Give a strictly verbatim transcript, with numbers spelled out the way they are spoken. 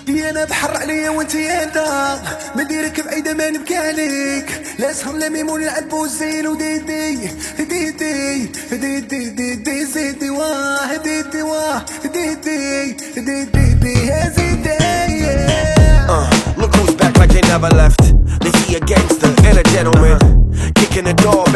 لي انا بحر عليا وانت يا انت ما ديرك بعيدة ما نبكي عليك لا سهر لا ميمون نلعبو الزين وديدي ديدي ديدي ديدي دي زيدي واه ديدي واه ديدي ديدي دي هزيدي. Uh, look who's back like they never left. They see a gangster and a gentleman kicking the door